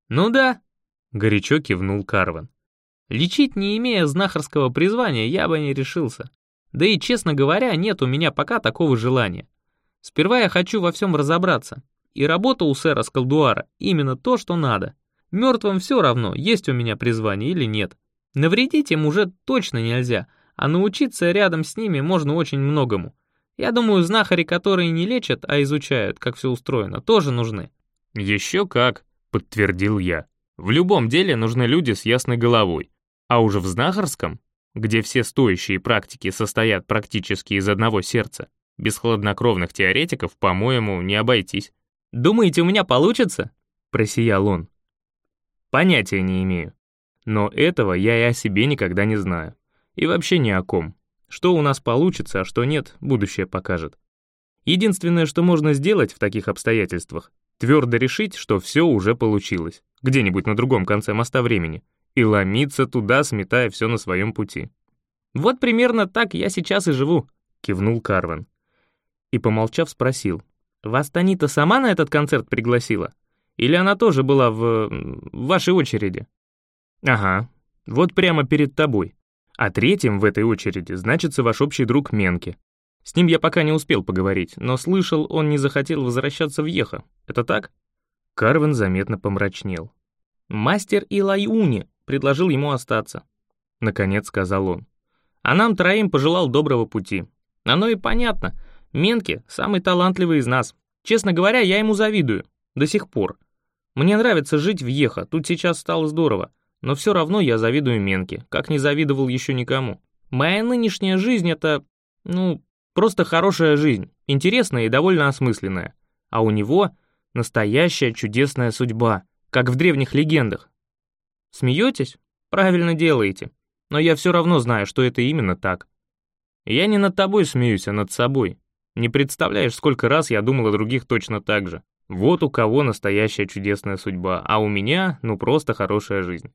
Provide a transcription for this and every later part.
Ну да, горячо кивнул Карван. Лечить, не имея знахарского призвания, я бы не решился. Да и, честно говоря, нет у меня пока такого желания. Сперва я хочу во всем разобраться. И работа у сэра Скалдуара именно то, что надо. Мертвым все равно, есть у меня призвание или нет. Навредить им уже точно нельзя, а научиться рядом с ними можно очень многому. Я думаю, знахари, которые не лечат, а изучают, как все устроено, тоже нужны. Еще как, подтвердил я. В любом деле нужны люди с ясной головой. А уже в знахарском, где все стоящие практики состоят практически из одного сердца, без хладнокровных теоретиков, по-моему, не обойтись. «Думаете, у меня получится?» — просиял он. «Понятия не имею. Но этого я и о себе никогда не знаю. И вообще ни о ком. Что у нас получится, а что нет, будущее покажет. Единственное, что можно сделать в таких обстоятельствах, твердо решить, что все уже получилось, где-нибудь на другом конце моста времени, и ломиться туда, сметая все на своем пути». «Вот примерно так я сейчас и живу», — кивнул Карван. И, помолчав, спросил: «Вас Танита сама на этот концерт пригласила? Или она тоже была в вашей очереди?» «Ага, вот прямо перед тобой. А третьим в этой очереди значится ваш общий друг Менке. С ним я пока не успел поговорить, но слышал, он не захотел возвращаться в Йеха. Это так?» Карван заметно помрачнел. «Мастер Илайуни предложил ему остаться», — наконец сказал он. «А нам троим пожелал доброго пути. Оно и понятно. Менке самый талантливый из нас. Честно говоря, я ему завидую. До сих пор. Мне нравится жить в Йеха, тут сейчас стало здорово. Но все равно я завидую Менке, как не завидовал еще никому. Моя нынешняя жизнь — это, просто хорошая жизнь, интересная и довольно осмысленная. А у него настоящая чудесная судьба, как в древних легендах. Смеетесь? Правильно делаете. Но я все равно знаю, что это именно так. Я не над тобой смеюсь, а над собой. Не представляешь, сколько раз я думал о других точно так же. Вот у кого настоящая чудесная судьба, а у меня, просто хорошая жизнь.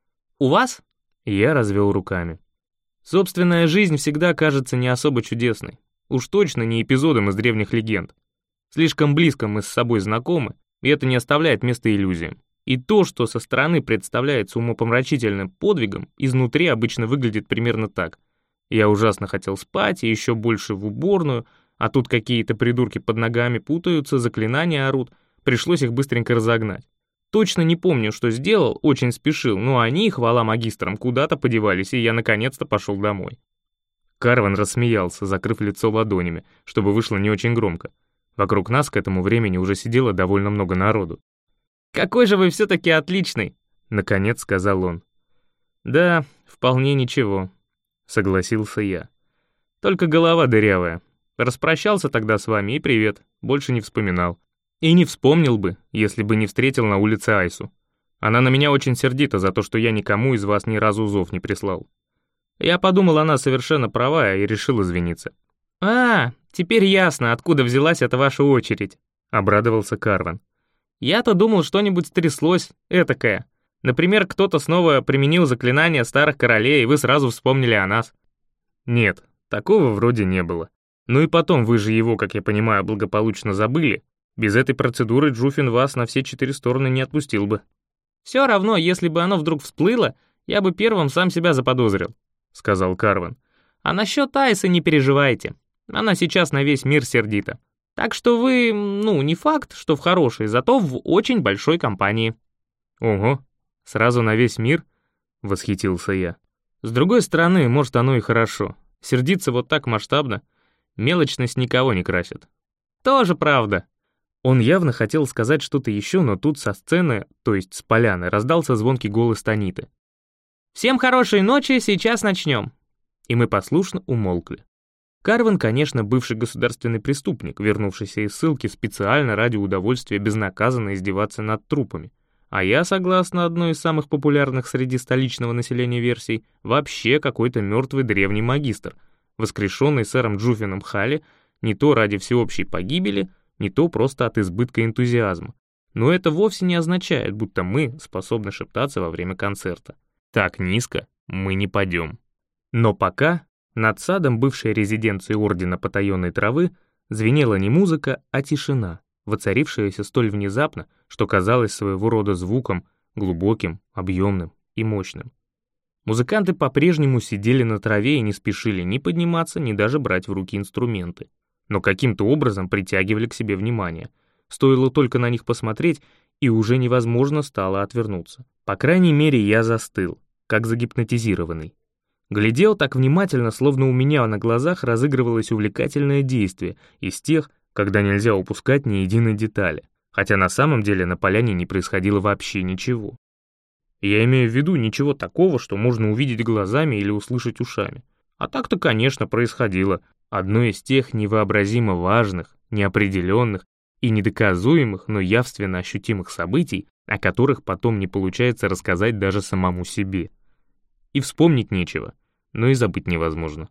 У вас? Я развел руками. Собственная жизнь всегда кажется не особо чудесной. Уж точно не эпизодом из древних легенд. Слишком близко мы с собой знакомы, и это не оставляет места иллюзиям. И то, что со стороны представляется умопомрачительным подвигом, изнутри обычно выглядит примерно так. Я ужасно хотел спать, и еще больше в уборную, а тут какие-то придурки под ногами путаются, заклинания орут, пришлось их быстренько разогнать. Точно не помню, что сделал, очень спешил, но они, хвала магистрам, куда-то подевались, и я наконец-то пошел домой. Карван рассмеялся, закрыв лицо ладонями, чтобы вышло не очень громко. Вокруг нас к этому времени уже сидело довольно много народу. «Какой же вы все-таки отличный!» — наконец сказал он. «Да, вполне ничего», — согласился я. «Только голова дырявая. Распрощался тогда с вами и привет, больше не вспоминал. И не вспомнил бы, если бы не встретил на улице Айсу. Она на меня очень сердита за то, что я никому из вас ни разу зов не прислал. Я подумал, она совершенно права и решил извиниться». «А, теперь ясно, откуда взялась эта ваша очередь», — обрадовался Карван. «Я-то думал, что-нибудь стряслось, этакое. Например, кто-то снова применил заклинание старых королей, и вы сразу вспомнили о нас». «Нет, такого вроде не было. Ну и потом, вы же его, как я понимаю, благополучно забыли. Без этой процедуры Джуфин вас на все 4 стороны не отпустил бы». «Все равно, если бы оно вдруг всплыло, я бы первым сам себя заподозрил», — сказал Карван. «А насчет Айсы не переживайте. Она сейчас на весь мир сердита. Так что вы, не факт, что в хорошей, зато в очень большой компании». «Ого, сразу на весь мир?» — восхитился я. «С другой стороны, может, оно и хорошо. Сердиться вот так масштабно. Мелочность никого не красит». «Тоже правда». Он явно хотел сказать что-то еще, но тут со сцены, то есть с поляны, раздался звонкий голос Таниты. «Всем хорошей ночи, сейчас начнем». И мы послушно умолкли. Карван, конечно, бывший государственный преступник, вернувшийся из ссылки специально ради удовольствия безнаказанно издеваться над трупами. А я, согласно одной из самых популярных среди столичного населения версий, вообще какой-то мертвый древний магистр, воскрешенный сэром Джуфином Халли не то ради всеобщей погибели, не то просто от избытка энтузиазма. Но это вовсе не означает, будто мы способны шептаться во время концерта. Так низко мы не падем. Но пока над садом бывшей резиденции Ордена Потаенной Травы звенела не музыка, а тишина, воцарившаяся столь внезапно, что казалось своего рода звуком, глубоким, объемным и мощным. Музыканты по-прежнему сидели на траве и не спешили ни подниматься, ни даже брать в руки инструменты, но каким-то образом притягивали к себе внимание. Стоило только на них посмотреть, и уже невозможно стало отвернуться. По крайней мере, я застыл, как загипнотизированный. Глядел так внимательно, словно у меня на глазах разыгрывалось увлекательное действие из тех, когда нельзя упускать ни единой детали, хотя на самом деле на поляне не происходило вообще ничего. Я имею в виду ничего такого, что можно увидеть глазами или услышать ушами. А так-то, конечно, происходило одно из тех невообразимо важных, неопределенных и недоказуемых, но явственно ощутимых событий, о которых потом не получается рассказать даже самому себе. И вспомнить нечего, но и забыть невозможно.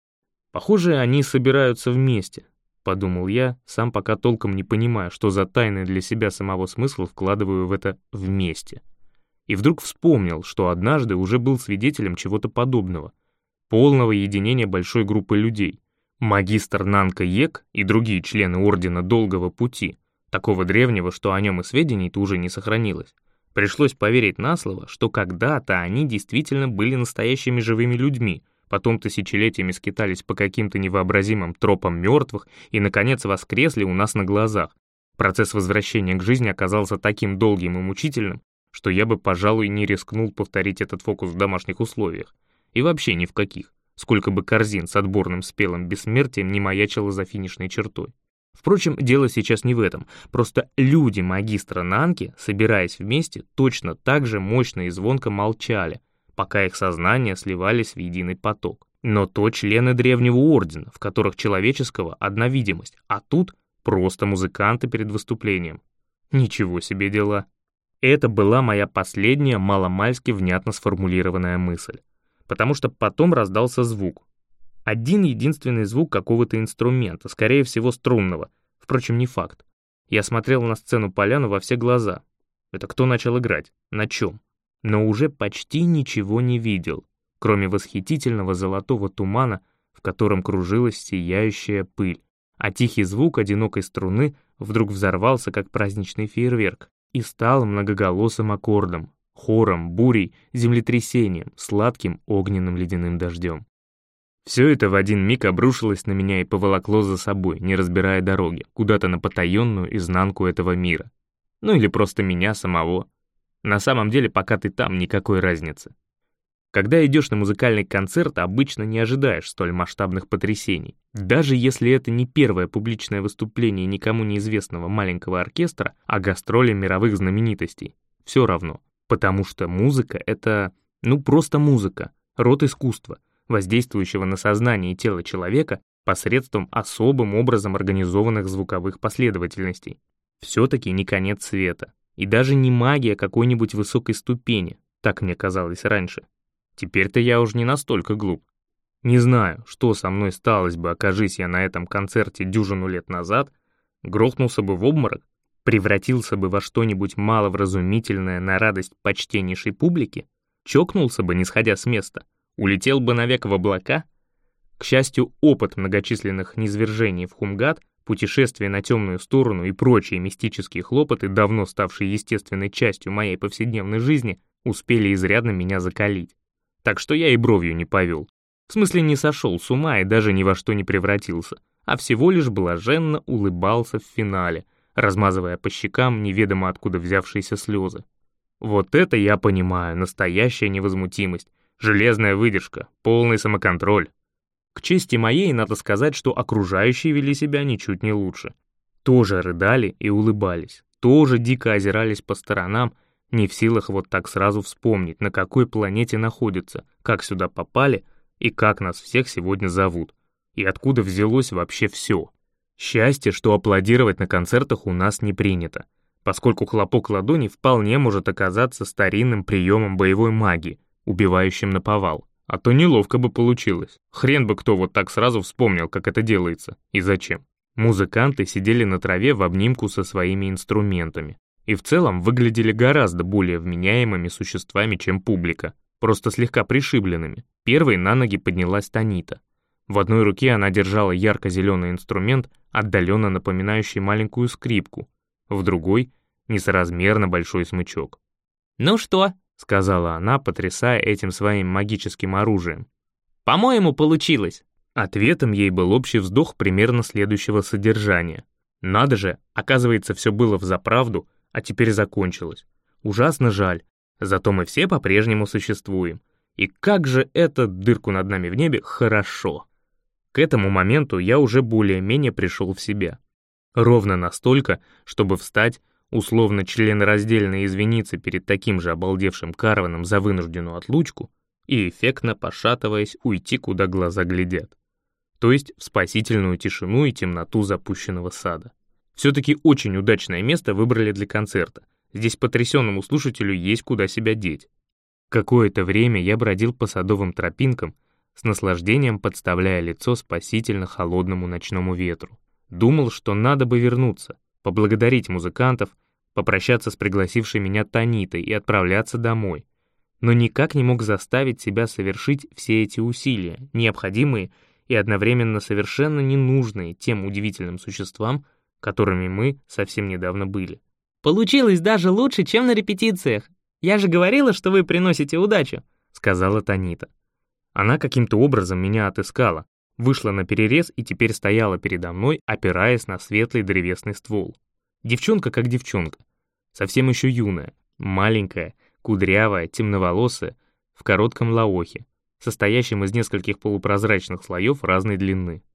Похоже, они собираются вместе, подумал я, сам пока толком не понимая, что за тайный для себя самого смысл вкладываю в это «вместе». И вдруг вспомнил, что однажды уже был свидетелем чего-то подобного, полного единения большой группы людей. Магистр Нанка Йек и другие члены Ордена Долгого Пути, такого древнего, что о нем и сведений-то уже не сохранилось. Пришлось поверить на слово, что когда-то они действительно были настоящими живыми людьми, потом тысячелетиями скитались по каким-то невообразимым тропам мертвых и, наконец, воскресли у нас на глазах. Процесс возвращения к жизни оказался таким долгим и мучительным, что я бы, пожалуй, не рискнул повторить этот фокус в домашних условиях. И вообще ни в каких, сколько бы корзин с отборным спелым бессмертием не маячило за финишной чертой. Впрочем, дело сейчас не в этом, просто люди магистра Нанки, собираясь вместе, точно так же мощно и звонко молчали, пока их сознания сливались в единый поток. Но то члены древнего ордена, в которых человеческого одна видимость, а тут просто музыканты перед выступлением. Ничего себе дела. Это была моя последняя маломальски внятно сформулированная мысль, потому что потом раздался звук. Один единственный звук какого-то инструмента, скорее всего струнного, впрочем, не факт. Я смотрел на сцену поляну во все глаза. Это кто начал играть? На чем? Но уже почти ничего не видел, кроме восхитительного золотого тумана, в котором кружилась сияющая пыль, а тихий звук одинокой струны вдруг взорвался, как праздничный фейерверк, и стал многоголосым аккордом, хором, бурей, землетрясением, сладким огненным ледяным дождем. Все это в один миг обрушилось на меня и поволокло за собой, не разбирая дороги, куда-то на потаенную изнанку этого мира. Ну или просто меня самого. На самом деле, пока ты там, никакой разницы. Когда идешь на музыкальный концерт, обычно не ожидаешь столь масштабных потрясений. Даже если это не первое публичное выступление никому неизвестного маленького оркестра, а гастроли мировых знаменитостей. Все равно. Потому что музыка — это, просто музыка, род искусства, воздействующего на сознание и тело человека посредством особым образом организованных звуковых последовательностей. Все-таки не конец света. И даже не магия какой-нибудь высокой ступени, так мне казалось раньше. Теперь-то я уже не настолько глуп. Не знаю, что со мной сталось бы, окажись я на этом концерте дюжину лет назад, грохнулся бы в обморок, превратился бы во что-нибудь маловразумительное на радость почтеннейшей публики, чокнулся бы, не сходя с места, улетел бы навек в облака. К счастью, опыт многочисленных низвержений в Хумгат, путешествия на темную сторону и прочие мистические хлопоты, давно ставшие естественной частью моей повседневной жизни, успели изрядно меня закалить. Так что я и бровью не повел. В смысле, не сошел с ума и даже ни во что не превратился, а всего лишь блаженно улыбался в финале, размазывая по щекам неведомо откуда взявшиеся слезы. Вот это я понимаю, настоящая невозмутимость, железная выдержка, полный самоконтроль. К чести моей, надо сказать, что окружающие вели себя ничуть не лучше. Тоже рыдали и улыбались, тоже дико озирались по сторонам, не в силах вот так сразу вспомнить, на какой планете находятся, как сюда попали и как нас всех сегодня зовут, и откуда взялось вообще все. Счастье, что аплодировать на концертах у нас не принято, поскольку хлопок ладони вполне может оказаться старинным приемом боевой магии, убивающим наповал. А то неловко бы получилось. Хрен бы кто вот так сразу вспомнил, как это делается и зачем. Музыканты сидели на траве в обнимку со своими инструментами и в целом выглядели гораздо более вменяемыми существами, чем публика, просто слегка пришибленными. Первой на ноги поднялась Танита. В одной руке она держала ярко-зеленый инструмент, отдаленно напоминающий маленькую скрипку, в другой — несоразмерно большой смычок. «Ну что?» — сказала она, потрясая этим своим магическим оружием. «По-моему, получилось». Ответом ей был общий вздох примерно следующего содержания. «Надо же, оказывается, все было взаправду, а теперь закончилось. Ужасно жаль, зато мы все по-прежнему существуем. И как же это, дырку над нами в небе, хорошо!» К этому моменту я уже более-менее пришел в себя. Ровно настолько, чтобы встать, условно членораздельно извиниться перед таким же обалдевшим Карваном за вынужденную отлучку и, эффектно пошатываясь, уйти, куда глаза глядят. То есть в спасительную тишину и темноту запущенного сада. Все-таки очень удачное место выбрали для концерта. Здесь потрясенному слушателю есть куда себя деть. Какое-то время я бродил по садовым тропинкам, с наслаждением подставляя лицо спасительно холодному ночному ветру. Думал, что надо бы вернуться, поблагодарить музыкантов, попрощаться с пригласившей меня Танитой и отправляться домой. Но никак не мог заставить себя совершить все эти усилия, необходимые и одновременно совершенно ненужные тем удивительным существам, которыми мы совсем недавно были. «Получилось даже лучше, чем на репетициях. Я же говорила, что вы приносите удачу», — сказала Танита. Она каким-то образом меня отыскала, вышла на перерез и теперь стояла передо мной, опираясь на светлый древесный ствол. Девчонка как девчонка, совсем еще юная, маленькая, кудрявая, темноволосая, в коротком лаохе, состоящем из нескольких полупрозрачных слоев разной длины.